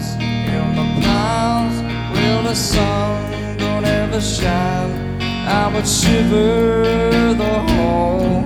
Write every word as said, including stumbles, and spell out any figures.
clouds, in the clouds, where the sun don't ever shine, I would shiver the whole